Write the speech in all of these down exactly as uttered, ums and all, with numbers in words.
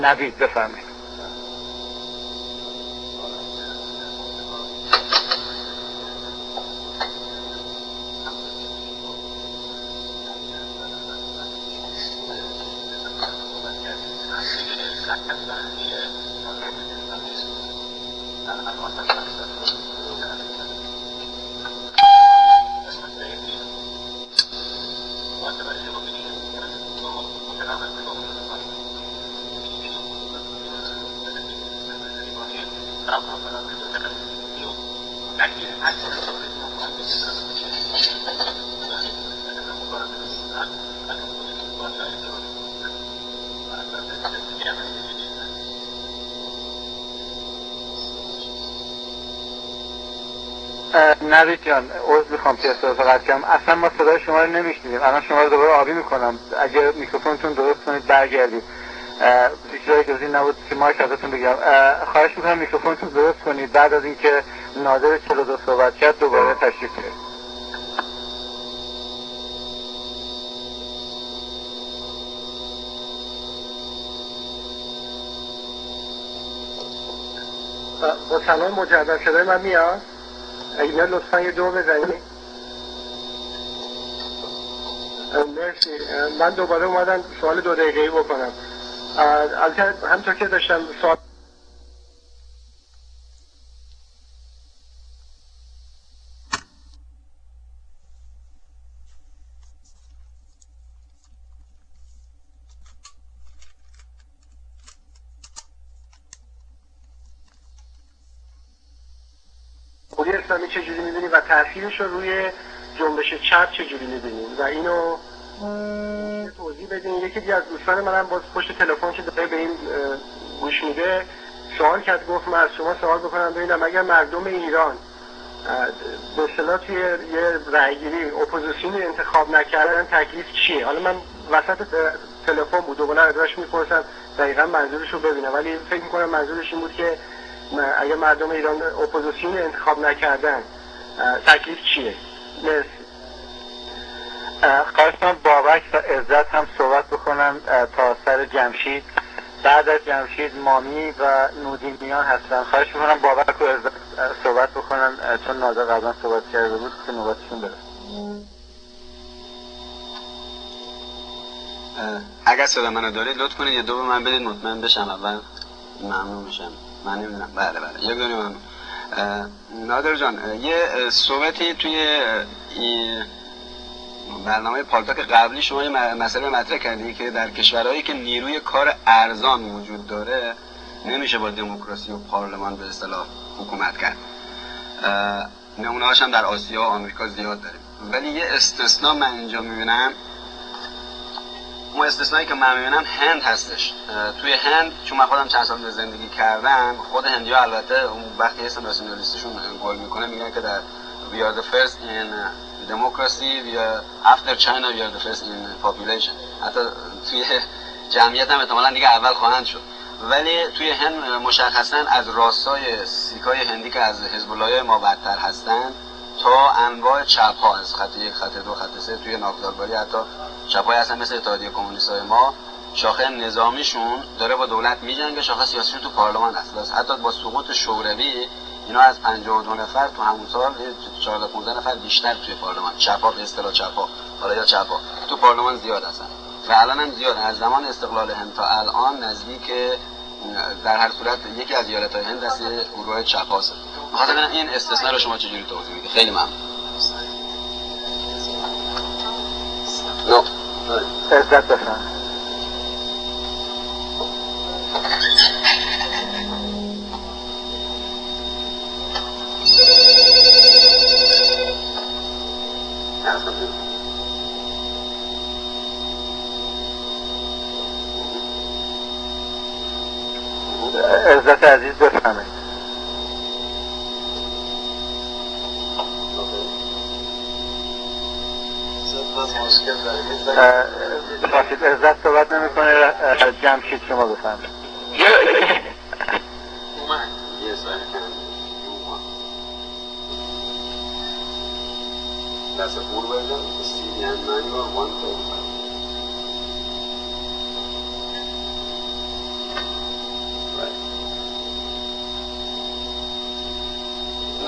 نوید بفرمایید. نوید جان عذر میخوام که اصلا قطع کردم، اصلا ما صدای شما رو نمیشنیدیم. الان شما رو دوباره آبی میکنم، اگه میکروفونتون درست کنید برگردید. هیچ جای جزی نبود که مایک ازتون بگیرم. خواهش میکنم میکروفونتون درست کنید، بعد از اینکه نادر چهل و دو صحبت کرد دوباره تشریف بیارید. با سلام مجدد، صدای من میاد؟ اگه میاد لطفا یه دو بزنید. مرسی. من دوباره اومدم سوال دو دقیقه‌ای بکنم. البته همونطور که داشتم سوال جمهوری اسلامی چجوری می‌بینی و تأثیرش رو روی جنبش چپ چجوری می‌بینی و اینو توضیح بدین. یکی دیگه از دوستان منم باز پشت تلفن که داره به این گوش میده سوال کرد، گفت من از شما سوال بکنم ببینم اگر مردم ایران به اصطلاح توی یه رأیگیری اپوزیسیونی انتخاب نکردن تکلیف چیه؟ حالا من وسط تلفن بود دوباره ازش میپرسم دقیقاً منظورش رو ببینم، ولی فکر میکنم منظورش این بود که اگر مردم ایران اپوزیسیونی انتخاب نکردن تکلیف چیه؟ مرسی. خواهش کنم بابک و عزت هم صحبت بکنن تا سر جمشید، بعد از جمشید مامی و نودینیان هستن. خواهش میکنم بابک و عزت صحبت بکنن چون نادر قبلا صحبت کرده بود که نوبتشون برسه. اگر صدا منو دارید لطف کنید یه دو به من بدید مطمئن بشم، اول ممنون میشم. من نمیدونم. بله بله یک دونی ممنون. نادر جان یه صحبتی توی برنامه پالتاک قبلی شما یه مسئله مطرح کردی که در کشورهایی که نیروی کار ارزان وجود داره نمیشه با دموکراسی و پارلمان به اصطلاح حکومت کرد. نمونه هاش هم در آسیا و آمریکا زیاد داریم، ولی یه استثناء من اینجا میبینم. اون استثنایی که من میبینم هند هستش. توی هند چون من خودم چند سال زندگی کردم، خود هندی‌ها البته اون وقتی اسم ناسیونالیستشون گل میکنه میگن که در we are the first in democracy, we are after China we are the first in population. حتی توی جمعیت هم احتمالاً دیگه اول خواهند شد. ولی توی هند مشخصاً از راستای سیکای هندی که از حزب الله ما بدتر هستن تا انواع چپ ها، از خط یک، خط دو، خط سه، توی ناودالباری حتی چپ های هستن مثل اتحادیه کمونیست های ما، شاخه نظامیشون داره با دولت میجنگه، شاخه سیاسیشون تو پارلمان هست. حتی با سقوط شوروی اینا از پنجاه و دو نفر تو همون سال چهارده پانزده نفر بیشتر توی پارلمان، چپا به اصطلاح چپا، حالا یا چپا تو پارلمان زیاد هستن و الان هم زیاد. از زمان استقلال هند تا الان نزدیک در هر صورت یکی از ایالت‌های هند دست گروه چپاست. می‌خواستم ببینم این استثناء رو شما چجوری توضیح میدید؟ خیلی ممنون. نو عزت بفرمایید. عزت عزیز بفرمایید. باشید عزت صحبت نمی کنه. جمشید شما بفرمایید. That's a full version, the C D N manual one thirty-five.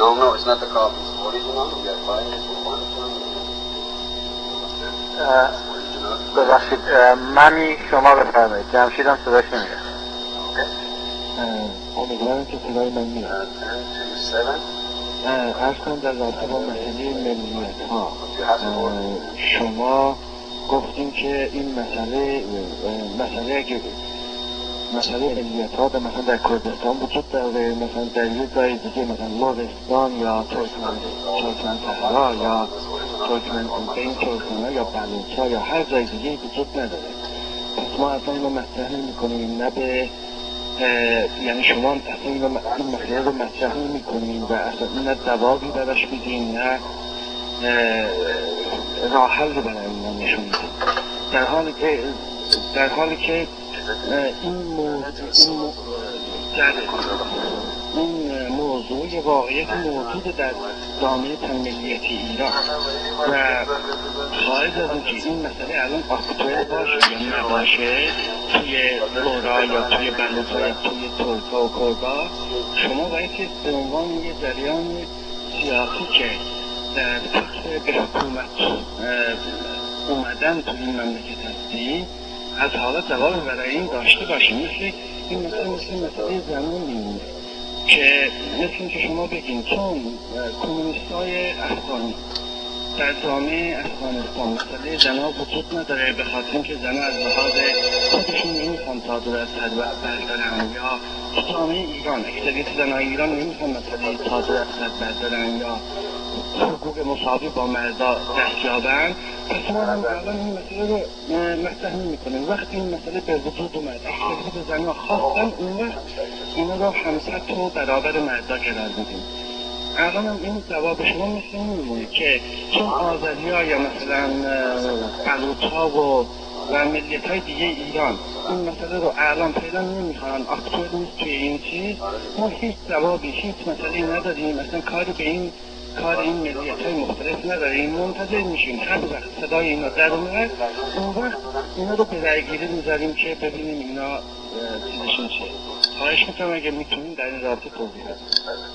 No, no, it's not the copies. Original, we are buying it for one ببخشید ممی شما بفرمایید. جمشیدم صداش نمیاد. امیدوارم که صدای من میاد. عرض کنم در رابطه با مسئله ملیت ها شما گفتیم که این مسئله مسئله اگه مسئله ملیت ها مثلا در کردستان وجود داره، مثلا در یه جای دیگه مثلا لرستان یا ترکمن ترکمن صحرا یا ترکمن بین ترکمن یا بلوچ ها یا هر جای دیگه وجود نداره. پس ما اصلا اینو مطرح نمی کنیم، نه به یعنی شما اصلا اینو این مسئله رو مطرح نمی کنیم و اصلا نه جوابی براش میدیم نه راه حل رو برای اینا نشون میدیم، در حالی که در حالی که این موضوع در این موضوع واقعیت موجود در جامعه تنملیتی ایران و خارج از اون که این مسئله الان آکتوال باشه یا نباشه توی لورا یا توی بلوچا یا توی ترکا و کردا، شما باید که به عنوان یه جریان سیاسی که در فکر به حکومت اومدن توی این مملکت هستی از حالا جواب برای این داشته باشیم. مثل این مثل مثل مسئله زنان میمونه که مثل این که شما بگین چون کمونیستای افغانی در جامعه افغانستان مسئله زنها وجود نداره به خاطر اینکه زنها از لحاظ خودشون نمیخوان تا درصد بردارن، یا جامعه ایران اکثریت زنهای ایران نمیخوان مسئله تا درصد بردارن یا حقوق مساوی با مردا دست یابن، پس ما هم الان این مسئله رو مطرح نمی‌کنیم. وقتی این مسئله به وجود اومد اکثریت زنها خواستن، اون وقت اینا رو همسط و برابر مردا قرار میدیم. الان هم این جواب شما مثل این میمونه که چون آذری‌ها یا مثلا بلوچ‌ها و و ملیت‌های دیگه ایران این مسئله رو الان فعلا نمیخوان، اکتوال نیست توی این چیز، ما هیچ جوابی هیچ مسئله نداریم، مثلا کاری به این کار این ملیت‌های مختلف نداریم، منتظر میشیم هر وقت صدای اینا در اومد اون وقت اینا رو به رأی‌گیری میذاریم که ببینیم اینا چیزشون چیه. خواهش میکنم اگه میتونیم در این رابطه توضیح بدید.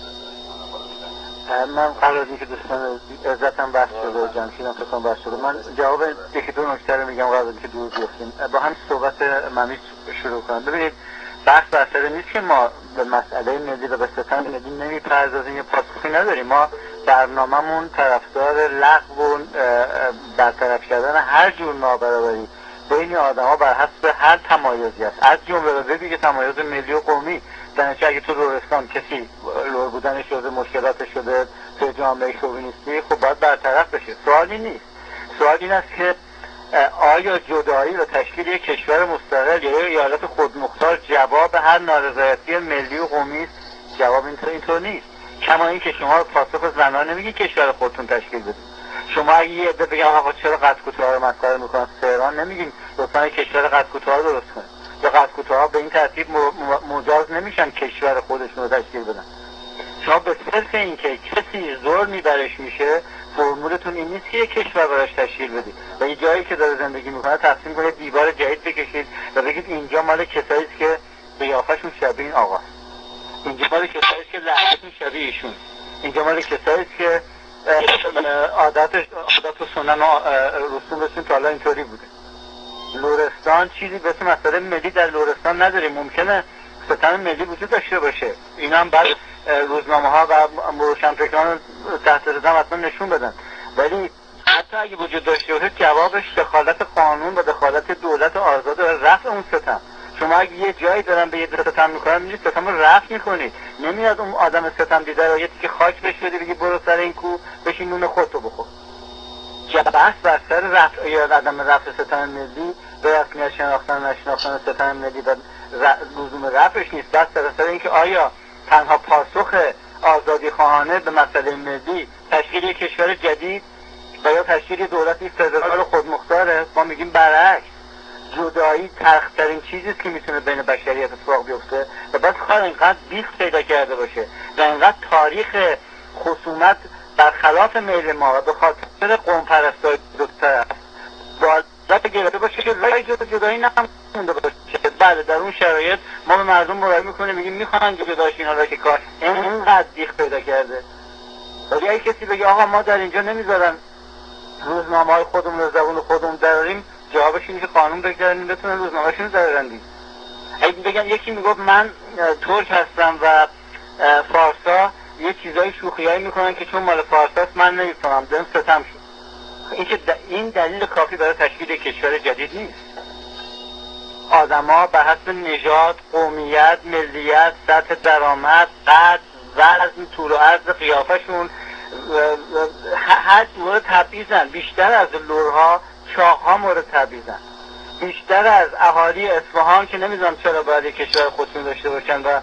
من قبل از اینکه دوستان عزتم بحث شده، جمشیدم فکرم بحث شده، من جواب یکی دو نکته رو میگم قبل از اینکه دور بیفتیم. با هم صحبت ممی شروع کنم. ببینید بحث بحثه نیست که ما به مسئله ملی و به ستم ملی نمیپردازیم یا پاسخی نداریم. ما برنامه‌مون طرفدار لغو و برطرف کردن هر جور نابرابری بین آدم‌ها بر حسب هر تمایزی است، از جمله به دیگه تمایز ملی و قومی. درنچه اگه تو لرستان کسی لور بودنش شده، مشکلاتش شده توی جامعه شوونیستی، خب باید برطرف بشه. سوالی نیست. سوال این است که آیا جدایی و تشکیل یک کشور مستقل یا یک ایالت خودمختار جواب هر نارضایتی ملی و قومی است؟ جواب اینطور اینطور نیست. کما این که شما پاسخ زنان نمیگی کشور خودتون تشکیل بدید. شما اگه یه عده بگن آقا چرا قد کوتاه رو مسخره میکنن تهران، نمیگین لطفا کشور قد کوتاه رو درست کنید. یا قد کوتاه به این ترتیب مجاز نمیشن کشور خودشون رو تشکیل بدن. شما به صرف این که کسی ظلمی برش میشه فرمولتون این نیست که یک کشور براش تشکیل بدید و یه جایی که داره زندگی میکنه تقسیم کنید، دیوار جدید بکشید و بگید اینجا مال کسایی است که قیافشون شبیه این آقاست، اینجا مال کسایی است که لهجهشون شبیه ایشون، اینجا مال کسایی است که عادت عادت و سنن و رسومشون تا حالا اینطوری بوده. لرستان چیزی به اسم مسئله ملی در لرستان نداریم. ممکنه ستم ملی وجود داشته باشه، اینا هم بعد روزنامه ها و روشنفکران تحت رزم حتما نشون بدن، ولی حتی اگه وجود داشته باشه جوابش دخالت قانون و دخالت دولت آزاد و رفع اون ستم. شما اگه یه جایی دارن به یه ستم میکنن میگید ستم رو رفع میکنید، نمیاد اون آدم ستم دیده رو یه تیکه خاک بهش بدی بگی برو سر این کو بشین نون خودتو بخور. بحث بر سر رفع یا عدم رفع ستم ملی به رسمیت شناختن نشناختن ستم ملی و لزوم رفعش نیست، بس سر سر اینکه آیا تنها پاسخ آزادی خواهانه به مسئله ملی تشکیل یک کشور جدید و یا تشکیل دولتی فدرال خودمختاره؟ ما میگیم برعکس. جدایی تلخ‌ترین چیزی است که میتونه بین بشریت اتفاق بیفته و بعد کار اینقدر بیخ پیدا کرده باشه و اینقدر تاریخ خصومت برخلاف میل ما و به خاطر قوم پرستای دو طرف باید گرفته باشه که رای جدایی نمونده باشه. بله در اون شرایط ما به مردم مراجعه میکنیم میگیم میخوان جدایش اینا را که کار اینقدر بیخ پیدا کرده ولی اگه کسی بگه آقا ما در اینجا نمیذارن روزنامه های خودمون رو زبون خودمون دراریم، جوابش اینه که قانون بگذارن بتونن روزنامه‌شون درارن دیگه. اگه بگن یکی میگفت من ترک هستم و فارسا یه چیزای شوخیایی میکنن که چون مال فارساست من نمیفهمم، دارم ستم شد. این که این دلیل کافی برای تشکیل کشور جدید نیست. آدما بر حسب نژاد، قومیت، ملیت، سطح درآمد، قد، وزن، طول و عرض قیافشون هر مورد تبعیضن. بیشتر از لورها چاقها مورد تبعیضن. بیشتر از اهالی اصفهان که نمیدونم چرا باید یک کشور خودشون داشته باشن و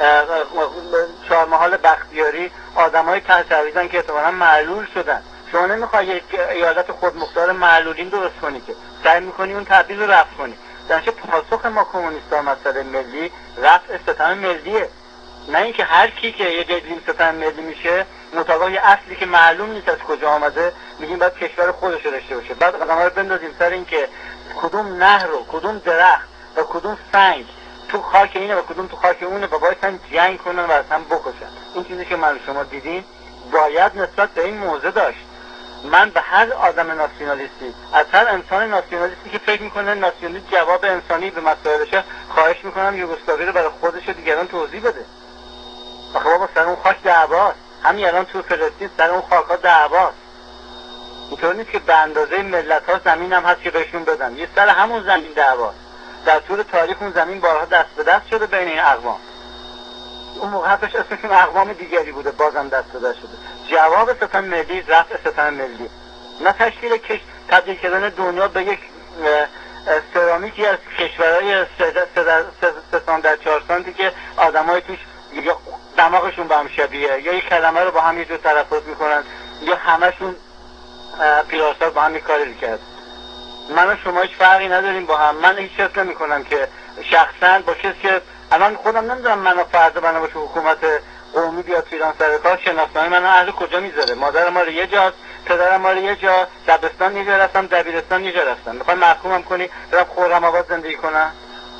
چهارمحال بختیاری آدمای تحت تبعیضن که احتمالاً معلول شدن. شما نمیخوای یک ایالت خودمختار معلولین درست کنی که سعی میکنی اون تبعیض رو رفع کنی. درنچه پاسخ ما کمونیست‌ها مسئله ملی رفع ستم ملیه، نه اینکه هر کی که یه جدید ستم ملی میشه مطابق یه اصلی که معلوم نیست از کجا آمده میگیم باید کشور خودش رو داشته باشه. بعد آدم‌ها رو بندازیم سر اینکه کدوم نهر و کدوم درخت و کدوم سنگ تو خاک اینه و کدوم تو خاک اونه و باید هم جنگ کنن و از هم بکشن. این چیزی که من شما دیدین باید نسبت به این موضوع داشت. من به هر آدم ناسیونالیستی، از هر انسان ناسیونالیستی که فکر میکنه ناسیونالیسم جواب انسانی به مسائلشه، خواهش میکنم یوگسلاوی رو برای خودش و دیگران توضیح بده. آخه بابا سر اون خاک دعواست، همین الان تو فلسطین سر اون خاک‌ها دعواست. اینطور نیست که به اندازه ملت‌ها زمین هم هست که بهشون بدن، یه سر همون زمین دعواست. در طول تاریخ اون زمین بارها دست به دست شده بین این اقوام. اون موقع حتش اسمشون اقوام دیگری بوده، بازم دست به دست شده. جواب ستم ملی رفع ستم ملی، نه تشکیل کش تبدیل کردن دنیا به یک سرامیکی از کشورهای سه سان در چهار سانتی که آدمای توش یا دماغشون با هم شبیه یا یک کلمه رو با هم یه جور تلفظ میکنن یا همشون پیراسال با هم یک کاری کرد. من و شما هیچ فرقی نداریم با هم. من هیچ حس نمی کنم که شخصا با کسی که الان خودم نمیدونم منو فردا بنا باشه حکومت قومی بیاد تو ایران سر کار، شناسنامه منو اهل کجا میذاره؟ مادر ما رو یه جا، پدرم ما رو یه جا، دبستان یه جا رفتم، دبیرستان یه جا رفتم. میخوای محکومم کنی برم خرم‌آباد زندگی کنم؟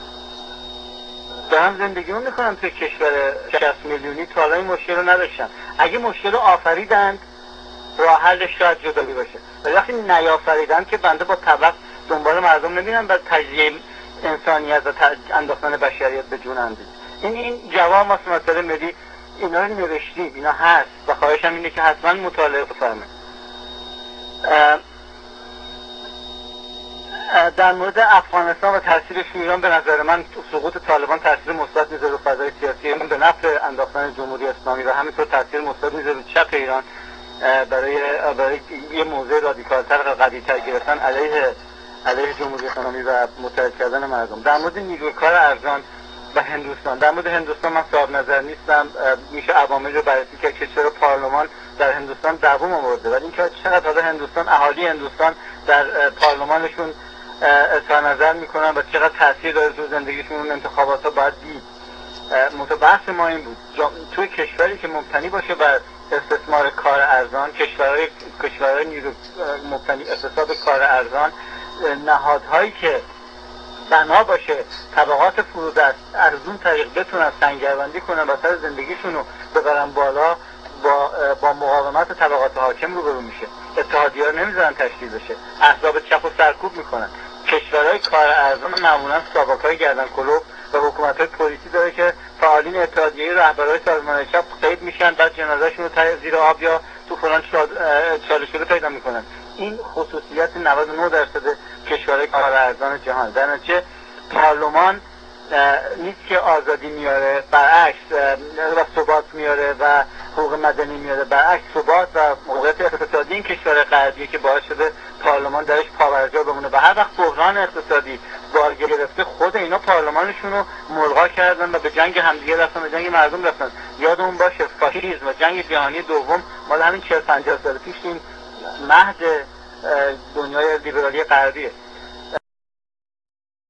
دارم زندگیمو میکنم توی کشور شصت میلیونی. تا حالا این مشکل رو نداشتم. اگه مشکل رو آفریدند راه حلش شاید جدایی باشه، ولی وقتی نیافریدن که بنده با طبق دنبال مردم نمیرم و تجزیه انسانیت و انداختن بشریت به جون اندید. این این جواب ما مسئله ملی اینا رو نوشتیم، اینا هست و خواهشم اینه که حتما مطالعه بفرمایید. در مورد افغانستان و تاثیرش ایران به نظر من سقوط طالبان تاثیر مثبت میذاره رو فضای سیاسی ایران به نفع انداختن جمهوری اسلامی و همینطور تاثیر مثبت میذاره رو چپ ایران برای برای یه موضع رادیکال‌تر و قوی‌تر گرفتن علیه علیه جمهوری اسلامی و متحد کردن مردم. در مورد نیروی کار ارزان و هندوستان، در مورد هندوستان من صاحب نظر نیستم. میشه عوامل رو بررسی کرد که چرا پارلمان در هندوستان دوام آورده، ولی اینکه چقدر حالا هندوستان اهالی هندوستان در پارلمانشون اظهار نظر میکنن و چقدر تاثیر داره تو زندگیشون اون انتخابات ها باید دید. متبحث ما این بود توی کشوری که مبتنی باشه بر استثمار کار ارزان، کشورهای کشورهای نیرو مبتنی استثمار کار ارزان، نهادهایی که بنا باشه طبقات فرودست از اون طریق بتونن سنگربندی کنن و سر زندگیشون رو ببرن بالا، با با مقاومت طبقات حاکم روبرو میشه. اتحادیه‌ها نمیذارن تشکیل بشه، احزاب چپ و سرکوب میکنن. کشورهای کار ارزان معمولا سابقه‌های گردن کلوب و حکومت‌های پلیسی داره که فعالین اتحادیه رهبرای سازمان چپ قید میشن، بعد جنازه‌شون رو زیر آب یا تو فلان چاله شده پیدا میکنن. این خصوصیت نود و نه درصد کشورهای کار ارزان جهان. در نتیجه پارلمان نیست که آزادی میاره، برعکس و ثبات میاره و حقوق مدنی میاره، برعکس ثبات و موقعیت اقتصادی این کشور غربیه که باعث شده پارلمان درش پابرجا بمونه. و هر وقت بحران اقتصادی بار گرفته خود اینا پارلمانشون رو ملغا کردن و به جنگ همدیگه رفتن، به جنگ مردم رفتن. یادمون باشه فاشیسم و جنگ جهانی دوم مال همین چهل پنجاه سال پیش این مهد دنیای لیبرالی غربیه.